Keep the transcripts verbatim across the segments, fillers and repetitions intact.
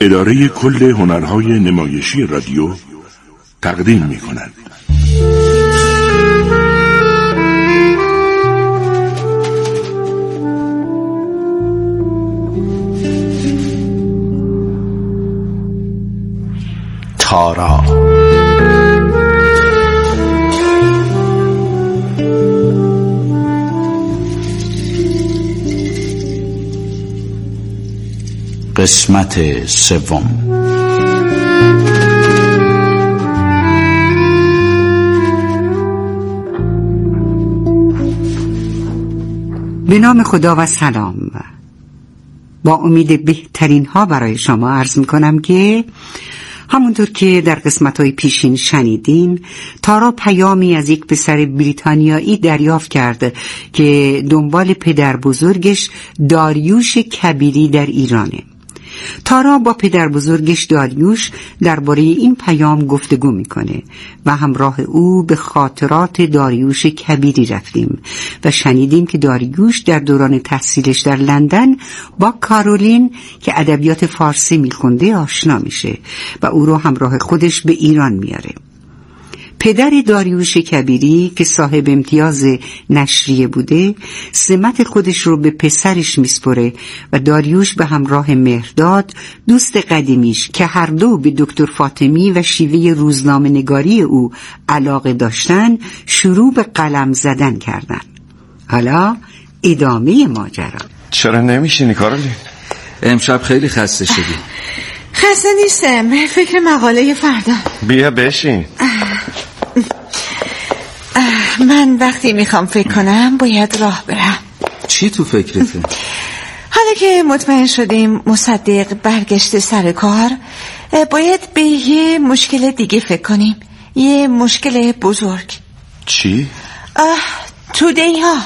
اداره کل هنرهای نمایشی رادیو تقدیم می کند. تارا. قسمت سوم. به نام خدا و سلام. با امید بهترین ها برای شما عرض می کنم که همونطور که در قسمت‌های پیشین شنیدین، تارا پیامی از یک پسر بریتانیایی دریافت کرد که دنبال پدر بزرگش داریوش کبیری در ایرانه. تارا با پدر بزرگش داریوش درباره این پیام گفتگو میکنه و همراه او به خاطرات داریوش کبیری رفتیم و شنیدیم که داریوش در دوران تحصیلش در لندن با کارولین که ادبیات فارسی میخونده آشنا میشه و او رو همراه خودش به ایران میاره. پدر داریوش کبیری که صاحب امتیاز نشریه بوده، سمت خودش رو به پسرش میسپره و داریوش به همراه مهرداد، دوست قدیمیش که هر دو به دکتر فاطمی و شیوه روزنامه نگاری او علاقه داشتن، شروع به قلم زدن کردن. حالا ادامه ماجرا. چرا نمیشینی کارولین؟ امشب خیلی خسته شدی. خسته نیستم، فکر مقاله فردا. بیا بشین. من وقتی میخوام فکر کنم باید راه برم. چی تو فکرته؟ حالا که مطمئن شدیم مصدق برگشته سر کار، باید به یه مشکل دیگه فکر کنیم. یه مشکل بزرگ. چی؟ توده‌ای ها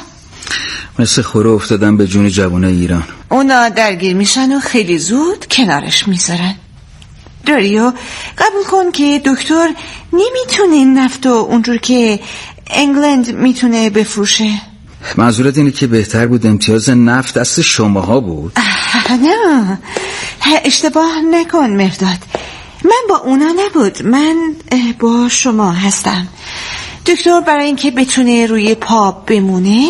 مثل خوره افتادن به جون جوانای ایران. اونا درگیر میشن و خیلی زود کنارش میذارن. داریو قبول کن که دکتر نمیتونه نفت و اونجور که انگلند میتونه بفروشه. منظورت اینه که بهتر بود امتیاز نفت دست شماها بود؟ نه، اشتباه نکن مهرداد، من با اونا نبود، من با شما هستم. دکتر برای اینکه بتونه روی پا بمونه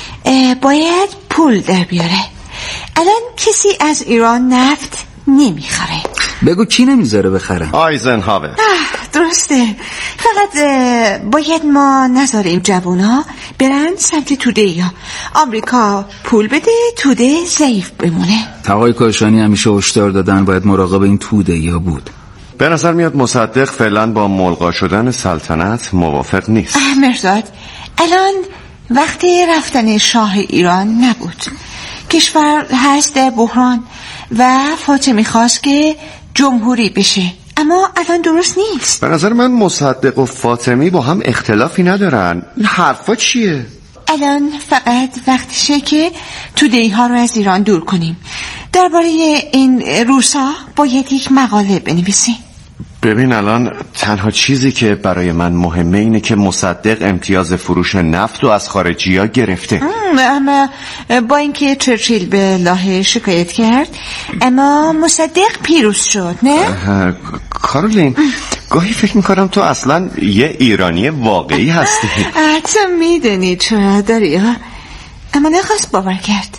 باید پول در بیاره. الان کسی از ایران نفت نمیخره. بگو کی نمیذاره بخره؟ آیزنهاور. درسته، فقط باید ما نذاریم جوونا برن سمت توده ها. آمریکا پول بده، توده ضعیف بمونه. آقای کاشانی همیشه هشدار دادن باید مراقب این توده ها بود. به نظر میاد مصدق فعلا با ملغا شدن سلطنت موافق نیست. مهرداد، الان وقتی رفتن شاه ایران نبود. کشور هست در بحران و فاطمی خواست که جمهوری بشه، اما الان درست نیست. به نظر من مصدق و فاطمی با هم اختلافی ندارن. این حرفا چیه؟ الان فقط وقتشه که توده‌ای ها رو از ایران دور کنیم. درباره این روسا باید یک مقاله بنویسیم. ببین الان تنها چیزی که برای من مهمه اینه که مصدق امتیاز فروش نفت رو از خارجی ها گرفته. اما با اینکه چرچیل به لاهه شکایت کرد، اما مصدق پیروز شد، نه؟ کارولین، گاهی فکر میکنم تو اصلا یه ایرانی واقعی هستی. تو میدونی چرا داری، اما نخواست باور کرد.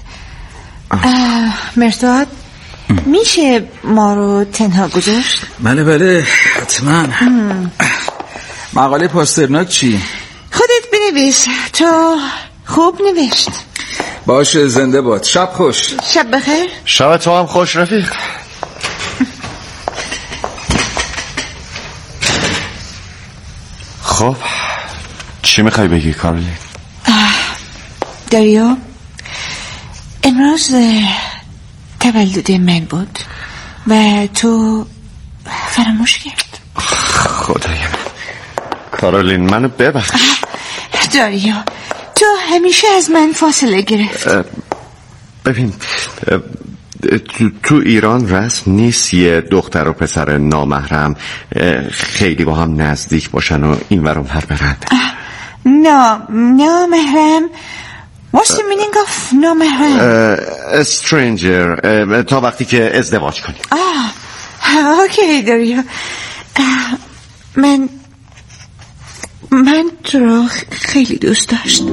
مهرداد، میشه ما رو تنها گذاشت؟ بله بله حتما. مقاله پاسترناک چی؟ خودت بنویس، تو خوب نوشت. باشه، زنده باد. شب خوش. شب بخیر. شب تو هم خوش رفیق. خب چی میخوای بگی کارولین؟ داریو، امروز تولد من بود و تو فراموش کرد. خدای من کارولین، منو ببخش. داریو، تو همیشه از من فاصله گرفت. ببین تو, تو ایران رسم نیست یه دختر و پسر نامحرم خیلی با هم نزدیک باشن و این ور اون ور برن. نه نامحرم. What's the meaning of نامحرم؟ stranger. تا وقتی که ازدواج کنیم. آه اوکی داریا. من من تو رو خیلی دوست داشت.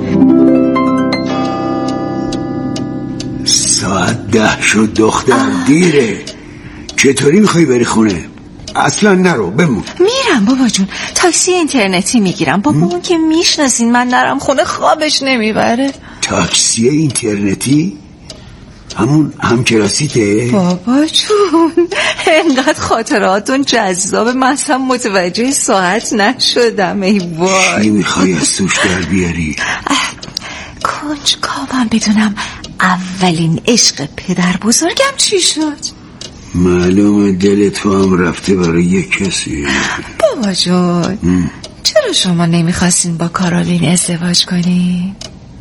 ساعت ده شد دختر. آه. دیره. چطوری میخوای بری خونه؟ اصلا نرو، بمون. میرم بابا جون، تاکسی اینترنتی میگیرم. بابا اون که میشناسین من نرم خونه خوابش نمیبره. تاکسی اینترنتی؟ همون همکلاسیته؟ بابا جون انقدر خاطراتون جذاب، من اصلا متوجه ساعت نشدم. ای وای، چی میخوای از سوش در بیاری؟ کنجکاوم بدونم اولین عشق پدر بزرگم چی شد. معلومه دل تو هم رفته برای یک کسی. بابا جون ام. چرا شما نمیخواستین با کارولین ازدواج کنین؟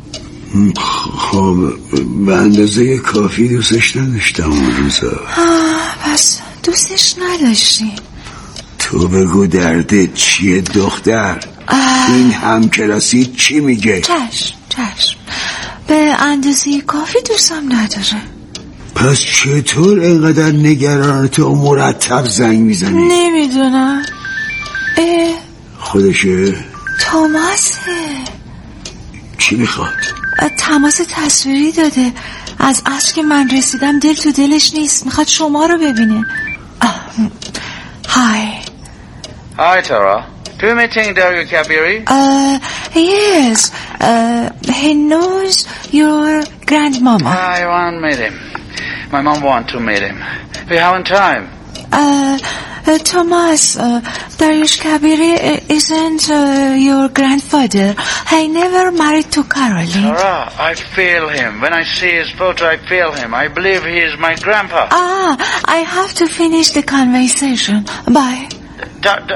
خب به اندازه کافی دوستش نداشتم اون روزا. پس دوستش نداشتی؟ تو بگو دردت چیه دختر؟ آه. این همکلاسی چی میگه؟ چشم چشم، به اندازه کافی دوستم نداره. پس چطور اینقدر نگرانت و مرتب زنگ میزنی؟ نمیدونم. اه خودشه؟ توماسه. چی میخواد؟ تماس تصویری داده. از عصر که من رسیدم دل تو دلش نیست، میخواد شما رو ببینه. های Hi Tara, do you meeting Dario Kabiri? Uh, yes, uh, he knows your grandmama. I want to meet him. My mom wants to meet him. We haven't time. Uh, uh, Thomas, uh, Darius Kabiri isn't uh, your grandfather. He never married to Caroline. Tara, I feel him. When I see his photo, I feel him. I believe he is my grandpa. Ah, I have to finish the conversation. Bye. Da, da.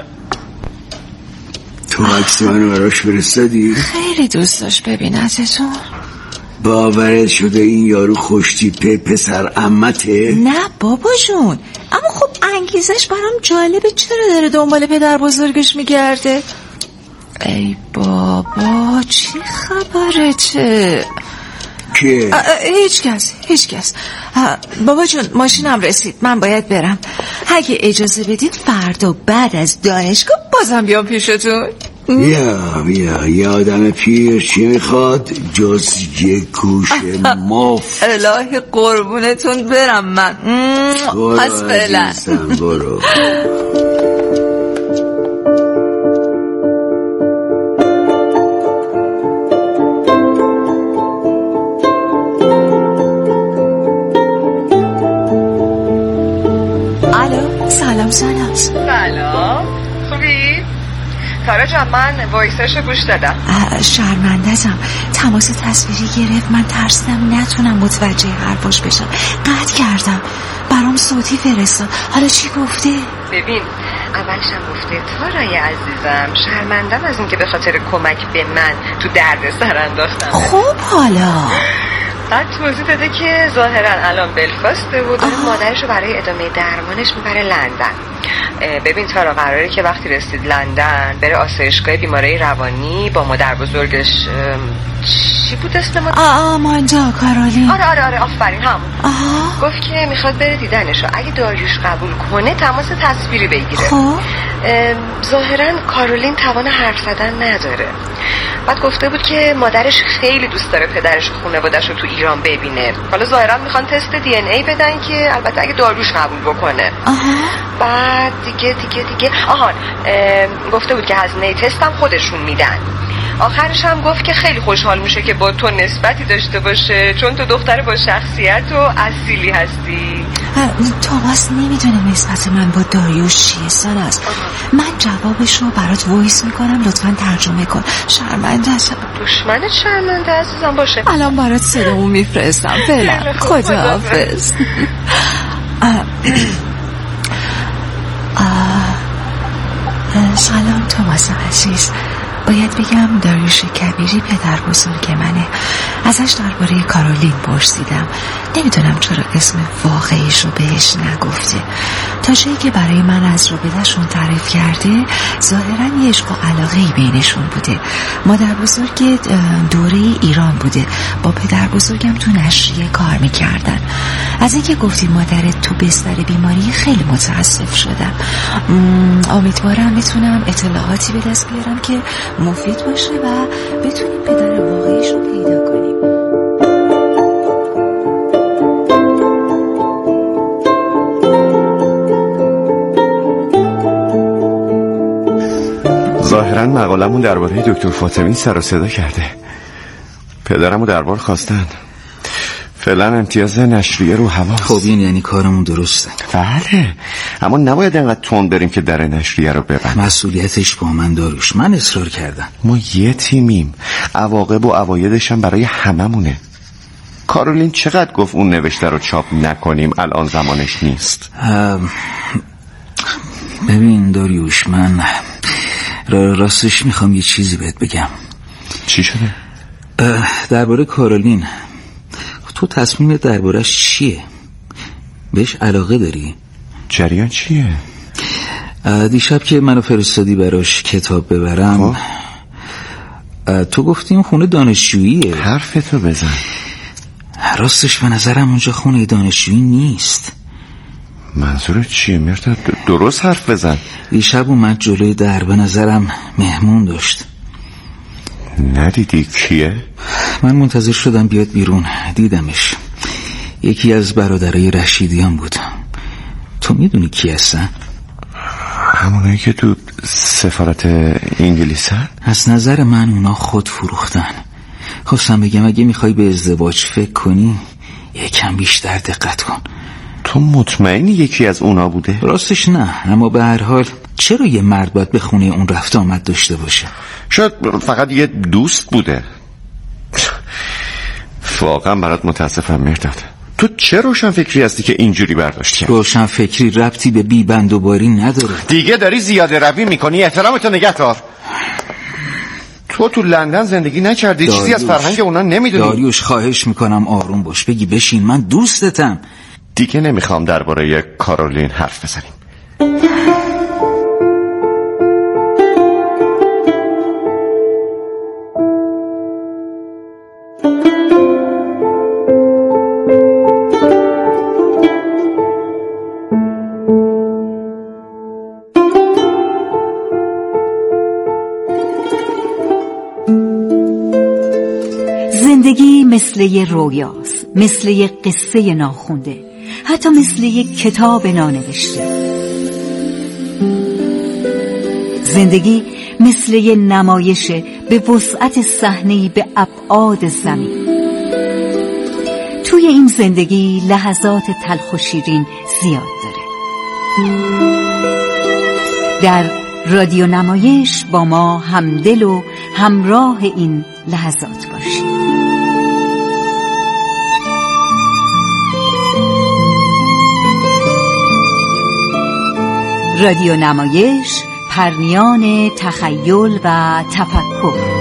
تو عکس منو براش فرستادی؟ خیلی دوست داشت ببینتتون. باورت شده این یارو خوشتیپه پسر عمته؟ نه بابا جون، اما خب انگیزش برام جالبه. چرا داره دنبال پدر بزرگش میگرده؟ ای بابا چی خبرته؟ که؟ هیچ کس هیچ کس. بابا جون ماشینم رسید، من باید برم. اگه اجازه بدید فردا بعد از دانشگاه بازم بیام پیشتون. بیا بیا، یه آدم پیر چی میخواد جز یه گوش ماف. الهی قربونتون برم من. پس فعلا برو. الو سلام سلام. سلام خوبی؟ تارا جان من وایساشو گوش دادم. شرمنده‌ام، تماس تصویری گرفت. من ترسیدم نتونم متوجه حرفاش بشم، قطع کردم. برام صوتی فرستاد. حالا چی گفته؟ ببین اولشم گفته تارای عزیزم شرمندم از اینکه به خاطر کمک به من تو درد سر انداختم. خب حالا بعد توضیح داده که ظاهرا الان بلفاسته و داره مادرشو برای ادامه درمانش میبره لندن. ببین تارا قراره که وقتی رسید لندن بره آسایشگاه بیماری روانی با مادر بزرگش. چی بود اسم ما؟ آماندا کارولین. آره آره آره آفرین همون. گفت که میخواد بره دیدنشو، اگه داریوش قبول کنه تماس تصویری بگیره. خب ظاهرا کارولین توان حرف زدن نداره. بعد گفته بود که مادرش خیلی دوست داره پدرش و خانواده‌اش رو تو ایران ببینه. حالا ظاهرا میخوان تست دی ان ای بدن که البته اگه داریوش قبول بکنه. آها. بعد دیگه دیگه دیگه آهان گفته بود که هزینه تست هم خودشون میدن. آخرش هم گفت که خیلی خوشحال میشه که با تو نسبتی داشته باشه چون تو دختر با شخصیت و اصیلی هستی. توماس نمیدونه نسبت من با داریوش چیه ساناز. من جوابشو برات وایس میکنم، لطفا ترجمه کن. شرمنده هستم. دشمنت شرمنده عزیزم باشه. الان برات صدامو میفرستم. فعلا خداحافظ. سلام توماس عزیز. باید بگم داریوش کبیری پدر بزرگ منه. ازش درباره کارولین پرسیدم. نمیدونم چرا اسم واقعیشو بهش نگفته. تا جایی که برای من از رابطه‌شون تعریف کرده ظاهراً یه عشق و علاقه‌ای بینشون بوده. مادر بزرگ دوره ایران بوده، با پدر بزرگم تو نشریه کار میکردن. از اینکه گفتی مادرت تو بستر بیماری خیلی متاسف شدم. امیدوارم بتونم اطلاعاتی به دست بیارم که مفید باشه و بتونیم پدر واقعیش رو پیدا کنیم. ظاهراً مقالمون درباره دکتر فاطمی سر و صدا کرده. پدرمو دربار خواستن. فعلا امتیاز نشریه رو هواست. خب این یعنی کارمون درسته. بله، اما نباید انقدر تند بریم که در نشریه رو ببند. مسئولیتش با من داروش. من اصرار کردم. ما یه تیمیم. عواقب و عوایدش هم برای هممونه. کارولین چقدر گفت اون نوشته رو چاپ نکنیم، الان زمانش نیست. ببین داریوش، من راستش میخوام یه چیزی بهت بگم. چی شده؟ درباره کارولین، تو تصمیم درباره‌اش چیه؟ بهش علاقه داری؟ جریان چیه؟ دیشب که منو فرستادی براش کتاب ببرم، تو گفتی این خونه دانشجوییه. حرفتو بزن. راستش به نظرم اونجا خونه دانشجویی نیست. منظورت چیه مرداد؟ درست حرف بزن. دیشب اومد جلوی در، به نظرم مهمون داشت. ندیدی کیه؟ من منتظر شدم بیاد بیرون، دیدمش. یکی از برادرای رشیدیان بود. تو میدونی کی هستن؟ همونایی که تو سفارت انگلیسن؟ از نظر من اونا خود فروختن. خواستم بگم اگه میخوای به ازدواج فکر کنی یکم بیشتر دقت کن. تو مطمئنی یکی از اونا بوده؟ راستش نه، اما به هر حال چرا یه مرد باید به خونه اون رفت آمد داشته باشه؟ شاید فقط یه دوست بوده. واقعا برات متاسفم مرداد. تو چه روشن فکری هستی که اینجوری برداشت کردی؟ روشن فکری ربطی به بی بند و باری نداره. دیگه داری زیاده روی میکنی، احترامتو نگه دار. تو تو لندن زندگی نکردی، چیزی از فرهنگ اونا نمیدونی. داریوش خواهش میکنم آروم باش، بگی بشین، من دوستتم. دیگه نمیخوام درباره کارولین حرف بزنیم. زندگی مثل یه رویاست، مثل یه قصه ناخونده، حتی مثل یه کتاب نانوشته. زندگی مثل یه نمایشه به وسعت صحنه‌ای به ابعاد زمین. توی این زندگی لحظات تلخ و شیرین زیاد داره. در رادیو نمایش با ما همدل و همراه این لحظات باشید. رادیو نمایش، پرنیان تخیل و تفکر.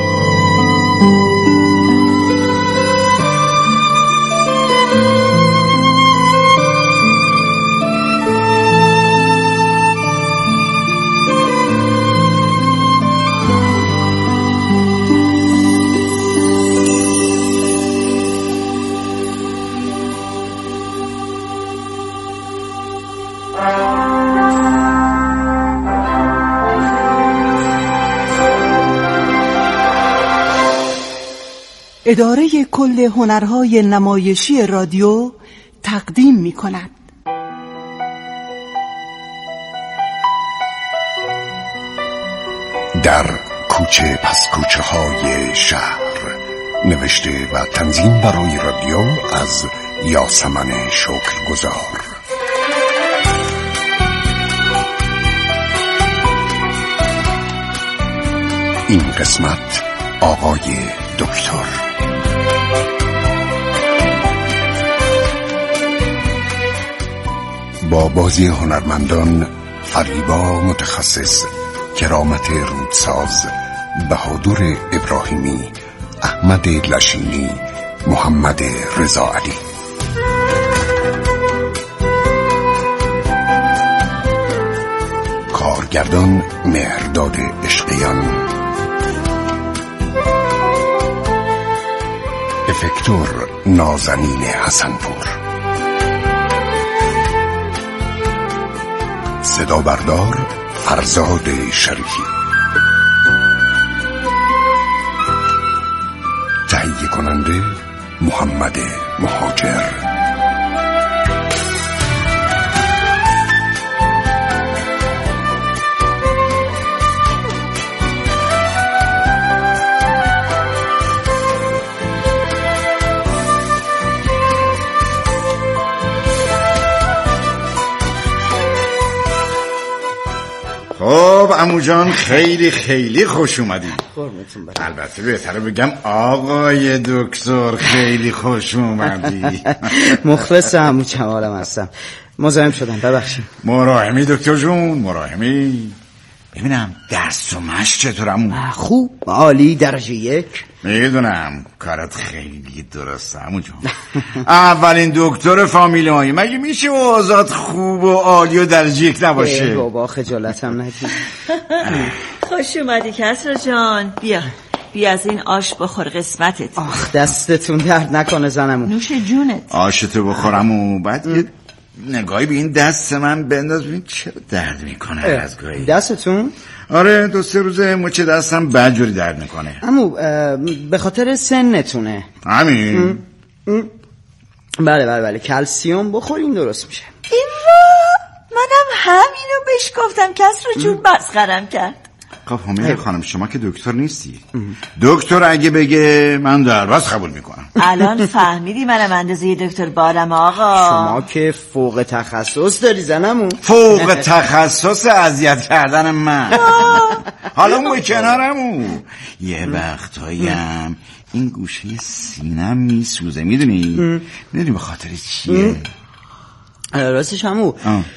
اداره کل هنرهای نمایشی رادیو تقدیم می کند. در کوچه پس کوچه های شهر، نوشته و تنظیم برای رادیو از یاسمن شکرگزار. این قسمت آقای دکتر. با بازی هنرمندان: فریبا متخصص، کرامت رودساز، بهادر ابراهیمی، احمد لشینی، محمد رضا علی. کارگردان مهرداد عشقیان. افکتور نازنین حسنپور. صدا بردار فرزاد شریفی. تهیه کننده محمد مهاجر. خب عمو جان خیلی خیلی خوش اومدی. البته بهتره بگم آقای دکتر خیلی خوش اومدی. مخلص عمو جمالم هستم. مزاحم شدم ببخشید. مراحمی دکتر جون مراحمی. ببینم دست و مشت چطور عمو؟ خوب عالی درجه یک. میدونم کارت خیلی درسته عمو جون. اولین دکتر فامیل مایی مگه میشه اوضاعت خوب و عالی و درجه یک نباشه؟ بابا خجالتم ندید. خوش اومدی کسرا جان. بیا بیا از این آش بخور قسمتت. آخ دستتون درد نکنه زنمون. نوش جونت. آشتو بخورم و بعد یه نگاهی به این دست من بنداز ببین چرا درد میکنه از گاهی. دستتون؟ آره دو سه روزه مچ دستم بدجوری درد میکنه. عمو به خاطر سنتونه. همین. بله بله بله کلسیوم بخورین درست میشه. این را منم همینو بهش گفتم کسرا جون مسخرم کرد. خب همیده خانم شما که دکتر نیستی. دکتر اگه بگه من دربست قبول میکنم. الان فهمیدی منم اندازه دکتر بالم آقا. شما که فوق تخصص داری زنمون. فوق تخصص اذیت کردن من. حالا اون به کنارمون یه وقتاییم این گوشه سینم میسوزه میدونی؟ میدونی به خاطر چیه؟ راستش همون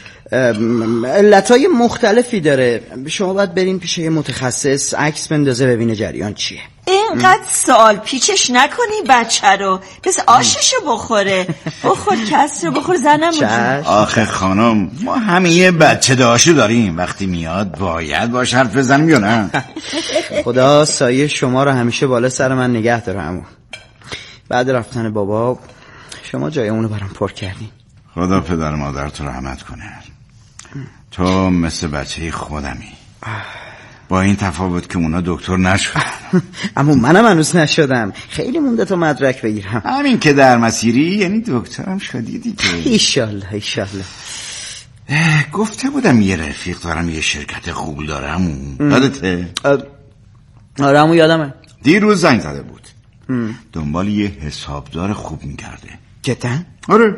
علتهای مختلفی داره. شما باید برین پیش یه متخصص عکس بندازه ببینه جریان چیه. اینقدر سوال پیچش نکنی بچه رو بس آششو بخوره. بخور کس رو بخور زنم. آخه خانم ما همه یه بچه داشو داریم وقتی میاد باید باش حرف بزنیم یا نه؟ خدا سایه شما رو همیشه بالا سر من نگه داره. همون بعد رفتن بابا شما جای اونو برام پر کردین. خدا پدر مادر تو رحمت کنه. تو مثل بچه خودمی با این تفاوت که اونا دکتر نشدن. اما منم هنوز نشدم. خیلی مونده تا مدرک بگیرم. همین که در مسیری یعنی دکترم شدی دیگه. ایشالله ایشالله. گفته بودم یه رفیق دارم یه شرکت خوب دارم. یادته؟ آره همون یادمه. دیروز زنگ زده بود. ام. دنبال یه حسابدار خوب میگرده. جدا؟ آره.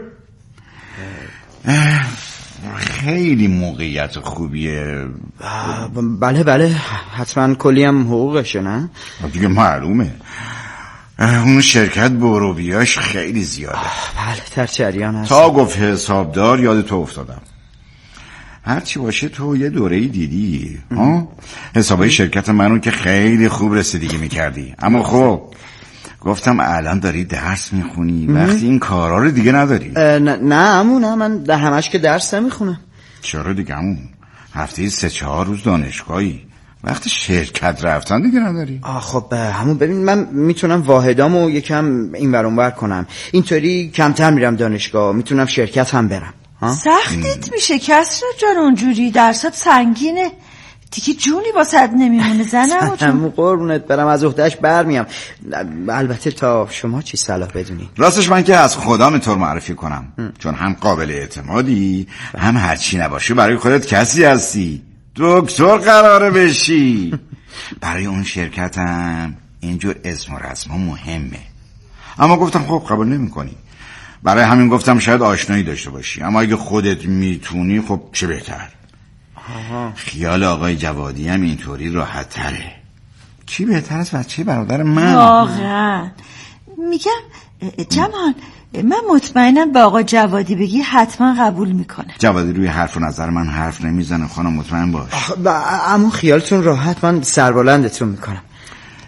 خیلی موقعیت خوبیه. بله بله حتما کلی هم حقوقشه نه؟ دیگه معلومه. اون شرکت بروبیاش خیلی زیاده. بله در جریان هست. تا گفت حسابدار یاد تو افتادم. هرچی باشه تو یه دوره‌ای دیدی ها؟ حسابای شرکت منو که خیلی خوب رسیدگی میکردی. اما خب گفتم الان داری درس میخونی وقتی این کارا رو دیگه نداری. نه نه عمو نه من ده همش که درس نمیخونم. چرا دیگه عمو؟ هفته سه چهار روز دانشگاهی وقتی شرکت رفتن دیگه نداری. آه خب عمو ببین من میتونم واحدامو یکم این ور اون ور کنم. اینطوری کمتر میرم دانشگاه میتونم شرکت هم برم. سختت میشه کسرا جان اونجوری درسات سنگینه دیگه جونی واسه نمیمونه زنم. همون قربونت برم از عهده‌اش برمیام. البته تا شما چی صلاح بدونی. راستش من که از خدا اینطور معرفی کنم ام. چون هم قابل اعتمادی هم هرچی نباشی برای خودت کسی هستی. دکتر قراره بشی. برای اون شرکتم اینجور اسم و رسم مهمه. اما گفتم خب قبول نمی کنی. برای همین گفتم شاید آشنایی داشته باشی اما اگه خودت میتونی خب چه بهتر. آها. خیال آقای جوادی هم اینطوری راحت تره. چی بهتر از بچه برادر من؟ واقعا میگم جمال من مطمئنم به آقا جوادی بگی حتما قبول میکنه. جوادی روی حرف و نظر من حرف نمیزنه خانم مطمئن باش. اما خیالتون راحت من سربلندتون میکنم.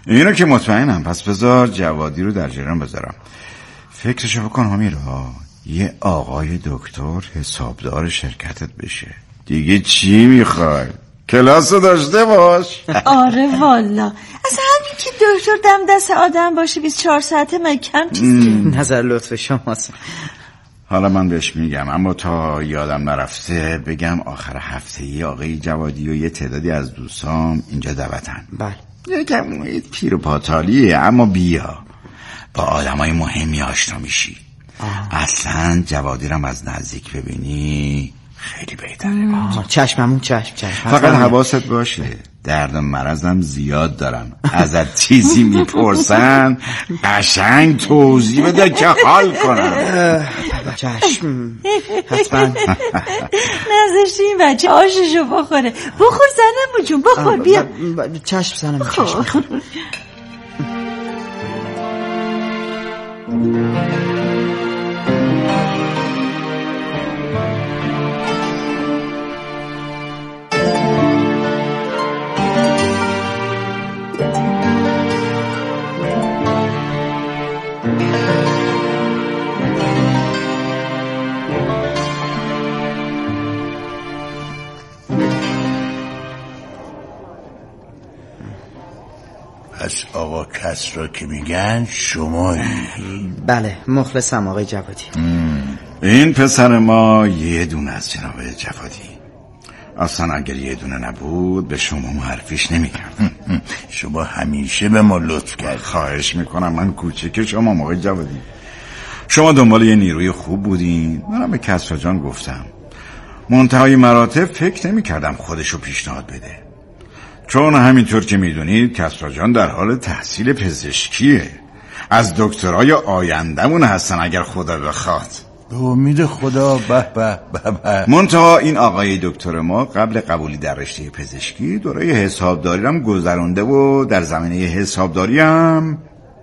اینو که مطمئنم. پس بذار جوادی رو در جریان بذارم. فکرشو بکن همیرا، یه آقای دکتر حسابدار شرکتت بشه. دیگه چی میخوای؟ کلاسو داشته باش. آره والا، از همین که دکتر دم دست آدم باشه بیست و چهار ساعته من کم چیزی. نظر لطف شماست. حالا من بهش میگم، اما تا یادم نرفته بگم آخر هفته ای آقای جوادی و یه تعدادی از دوستام اینجا دعوتن. بله. یکم پیر و پاتالیه، اما بیا با آدمای مهمی آشنا میشی. آه. اصلا جوادی رم از نزدیک ببینی خیلی بهتره. چشممون چشم چشم. فقط حواست باشه، درد و مرضم زیاد دارم. ازت چیزی میپرسن قشنگ توضیح بده که حال کنم. چشم حتما. نذاشتی این بچه آششو بخوره. بخور زنم جون، بخور بیا. چشم زنم چشم. پس آقا کسرا که میگن شمایی؟ بله مخلصم آقای جوادی. این پسر ما یه دونه از جناب جوادی. اصلا اگر یه دونه نبود به شما معرفیش نمیکردم. شما همیشه به ما لطف کرد. خواهش میکنم، من کوچیک شما آقای جوادی. شما دنبال یه نیروی خوب بودین، منم به کسرا جان گفتم. منتهای مراتب فکر نمیکردم خودشو پیشنهاد بده، چون همینطور که میدونید کسرا جان در حال تحصیل پزشکیه. از دکترای آیندمون هستن اگر خدا بخواد. به امید خدا. به به به به. منتها این آقای دکتر ما قبل قبولی در رشته پزشکی دوره حسابداری هم گذرونده و در زمینه حسابداری هم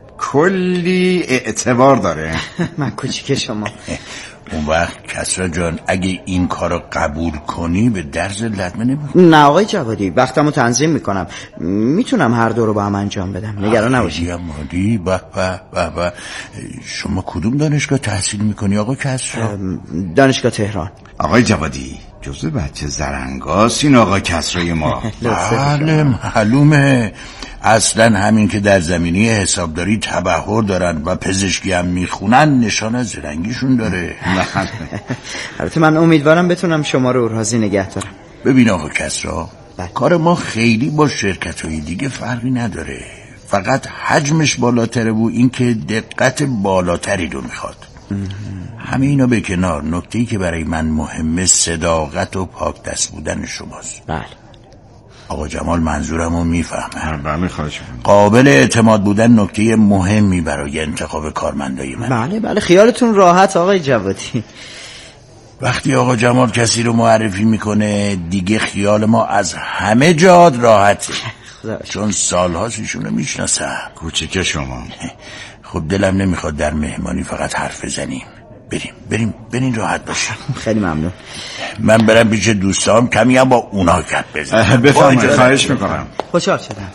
کلی اعتبار داره. من کوچیک شما. اون وقت کسرا جان اگه این کارو قبول کنی به درز لطمه نمیخوری؟ نه آقای جوادی، وقتمو تنظیم میکنم، میتونم هر دو رو با هم انجام بدم، نگران نباشید. مادی به به به به. شما کدوم دانشگاه تحصیل میکنی آقا کسرا؟ دانشگاه تهران. آقای جوادی جزو بچه زرنگاست این آقا کسرای ما. بله معلومه. اصلا همین که در زمینه حسابداری تبحر دارن و پزشکی هم میخونن نشان از زرنگیشون داره. البته من امیدوارم بتونم شما رو راضی نگه دارم. ببین آقا کسرا، کار ما خیلی با شرکت‌های دیگه فرقی نداره، فقط حجمش بالاتره و این که دقت بالاتری رو میخواد. همه اینا به کنار، نکته‌ای که برای من مهمه صداقت و پاک دست بودن شماست. بله آقا جمال منظورمو میفهمه. بله خواهش می‌کنم. قابل اعتماد بودن نکته مهمی برای انتخاب کارمندای من. بله بله خیالتون راحت آقای جوادی. وقتی آقا جمال کسی رو معرفی میکنه دیگه خیال ما از همه جاد راحته، چون سالهاست ایشونو میشناسم. کوچیک شما. خب دلم نمیخواد در مهمانی فقط حرف بزنیم. بریم بریم بریم راحت باشیم. خیلی ممنون. من برم پیش دوستام کمی هم با اونا گپ بزنم. بفرمایید. خواهش میکنم. خوشحال شدم.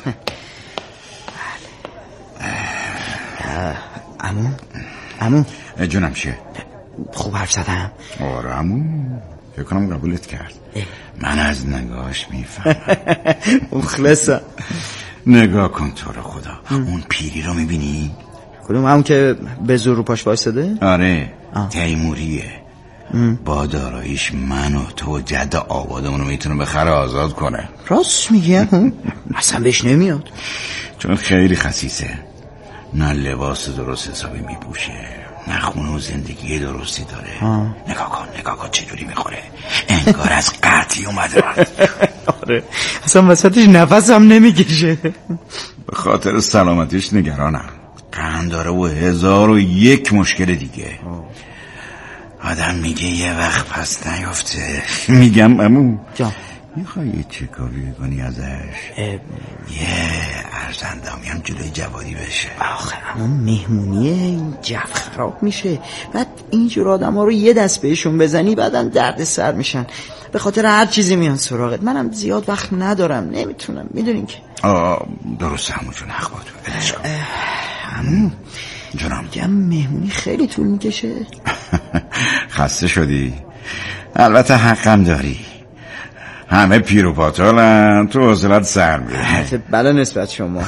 عمو عمو جونم چیه؟ خوب حرف زدم؟ آره عمو، فکر کنم قبولت کرد. من از نگاهش میفهمم. مخلصم. نگاه کن تو رو خدا، اون پیری رو میبینی؟ کدوم؟ همون که به زور رو پاش وایساده؟ آره تیموریه. با داراییش من و تو و جد آبادمونو میتونه بخره آزاد کنه. راست میگم؟ اصلا بهش نمیاد، چون خیلی خسیسه. نه لباس درست حسابی میپوشه، نه خونه و زندگی درستی داره. آه. نگاه کن نگاه کن چجوری میخوره، انگار از قطعی اومده. آره اصلا وسطش نفسم نمیکشه. به خاطر سلامتیش نگرانم. قند داره و هزار و یک مشکل دیگه. آدم میگه یه وقت پس نیفته. میگم عمو میخوای یه چکاوی کنی ازش؟ یه ارزندامی هم جلوی جوادی بشه. آخه اما مهمونیه، این جو خراب میشه. بعد اینجور آدم ها رو یه دست بهشون بزنی بعدن درد سر میشن، به خاطر هر چیزی میان سراغت. منم زیاد وقت ندارم، نمیتونم، میدونین که. آه درسته همون جون حق بود. ولش کن. همون جنام میگم مهمونی خیلی طول میکشه. خسته شدی؟ البته حقم داری، همه پیر و پاتالن، تو حوصله‌ات سر میره. بله نسبت شما.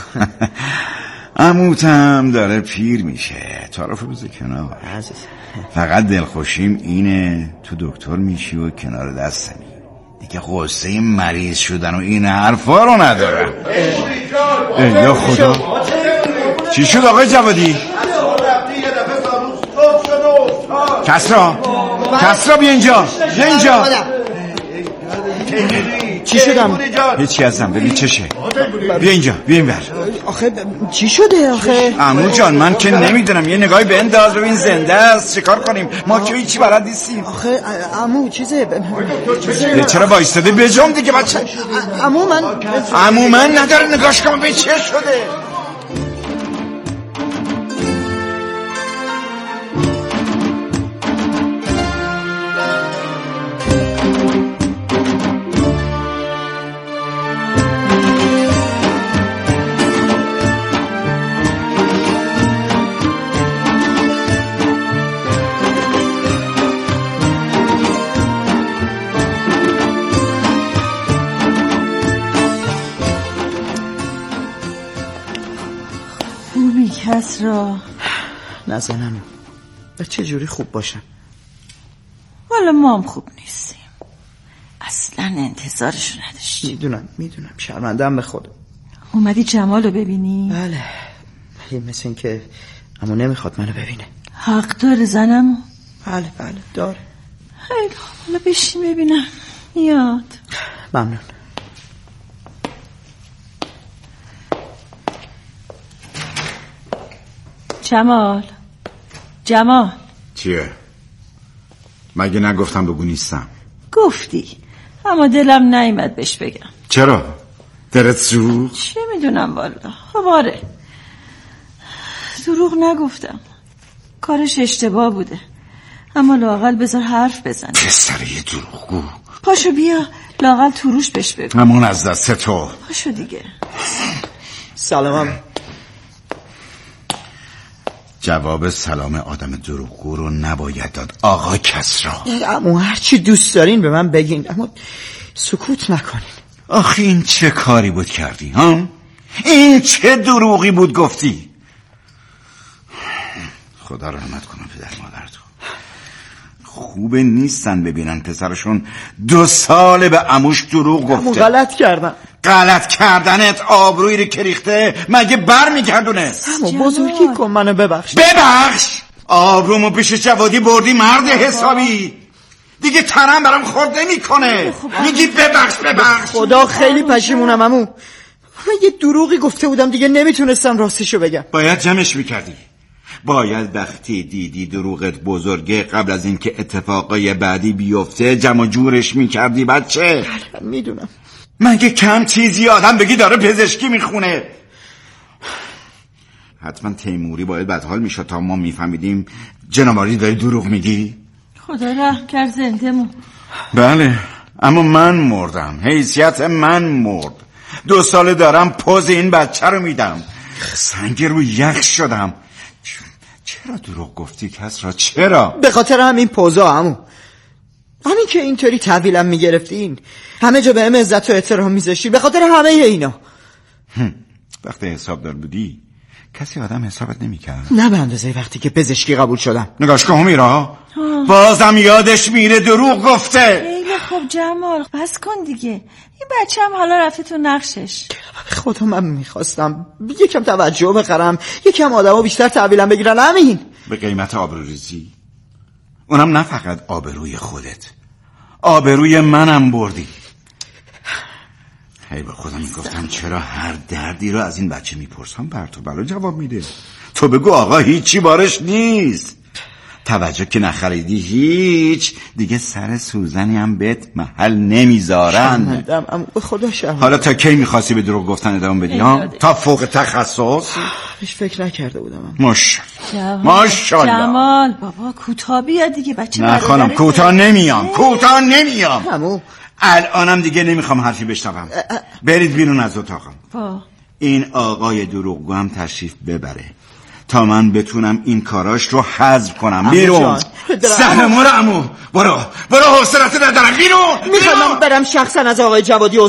عموتم داره پیر میشه، تعارف روز کنار. فقط دلخوشیم اینه تو دکتر میشی و کنار دستمی دیگه قصه مریض شدن و این حرفا رو ندارم. یا خدا، چی شد آقای جوادی؟ کسرا کسرا بیا اینجا، بیا اینجا. چی شدم؟ هیچی ازم، ببین چشه. بیا اینجا، بیا این بر. آخه چی شده آخه؟ عمو جان من که نمیدونم، یه نگاهی بنداز ببین زنده است، چیکار کنیم؟ ما که هیچی بلد نیستیم. آخه عمو چیزه چرا وایستادی؟ بجام دیگه بچه. عمو من عمو من نداره، نگاش کن به چه شده. کسرا نزنم و چه جوری خوب باشم؟ والا ما هم خوب نیستیم، اصلا انتظارشو نداشتیم. میدونم میدونم شرمنده‌ام به خودم. اومدی جمالو ببینی؟ بله ولی مثل این که اما نمیخواد منو ببینه. حق داره زنمو؟ بله بله داره. خیلی حالا بشین ببینم میاد. ممنون. جمال جمال چیه؟ مگه نگفتم بگو نیستم؟ گفتی اما دلم نیامد بهش بگم. چرا؟ دلت سوخت؟ چه میدونم والا. خب آره دروغ نگفتم، کارش اشتباه بوده، اما لااقل بذار حرف بزنه. پسر یه دروغگو. پاشو بیا لااقل تو روش بهش بگو. همون از دست تو. پاشو دیگه. سلامم. جواب سلام آدم دروغگو رو نباید داد آقا کسرا. اما هر چی دوست دارین به من بگین، اما سکوت نکنین. آخه این چه کاری بود کردی ها؟ این چه دروغی بود گفتی؟ خدا رحمت کنم پدر مادرتو. خوبه نیستن ببینن پسرشون دو ساله به عموش دروغ گفته. اما غلط کردم. غلط کردنت آبرویی رو که ریخته مگه بر میگردونه؟ اما بزرگی کن منو ببخش. ببخش؟ آبرومو پیش جوادی بردی مرد حسابی، دیگه تنم برام خورد نمی کنه. میگی ببخش ببخش. خدا خیلی پشیمونم عمو، من یه دروغی گفته بودم دیگه نمیتونستم راستشو بگم. باید جمعش میکردی، باید وقتی دیدی دروغت بزرگه قبل از اینکه اتفاقای بعدی بیفته جمع جورش میکردی بچه. من میدونم. مگه کم چیزی آدم بگی داره پزشکی میخونه؟ حتما تیموری باید بدحال میشد تا ما میفهمیدیم جنابالی داری دروغ میگی. خدا رحم کرد زنده‌مون. بله اما من مردم، حیثیت من مرد. دو ساله دارم پوز این بچه رو میدم، سنگ رو یخ شدم. چرا دروغ گفتی کسرا؟ چرا؟ به خاطر همین پوزا عمو، همین که اینطوری تحویلم میگرفتین، همه جا بهم عزت و احترام میذاشتی، به خاطر همه اینا. وقتی حسابدار بودی کسی آدم حسابت نمیکرد. نه به اندازه وقتی که پزشکی قبول شدم. نگاش کن میرا بازم یادش میره دروغ گفته. خیلی خوب جمال بس کن دیگه، این بچه هم حالا رفته تو نقشش. خدا من میخواستم یکم توجه بخرم، یکم آدم ها بیشتر تحویلم بگیرن، همین. به قیمت آبروریزی؟ اونم نه فقط آبروی خودت، آبروی منم بردی. هی به خودم میگفتم چرا هر دردی رو از این بچه میپرسم بر تو بلا جواب میده. تو بگو آقا هیچی بارش نیست. توجه که نخریدی هیچ دیگه سر سوزنی هم بهت محل نمیذارن. شرمندم اما به خدا شرمندم. حالا تا کی میخواستی به دروغ گفتن ادامه بدی ها؟ تا فوق تخصص؟ هیچ فکر نکرده بودم. ماشاءالله ماشاءالله. جمال بابا کوتاه بیا دیگه بچه. نه خانم کوتاه نمیام کوتاه نمیام. همو الانم دیگه نمیخوام حرفی بشنوم. برید بیرون از اتاقم. با. این آقای دروغگو هم تشریف ببره تا من بتونم این کاراش رو حذف کنم. بیرون سهم رو عمو. برو برو حوصلت ندارم. بیرون میخوام برم شخصا از آقای جوادی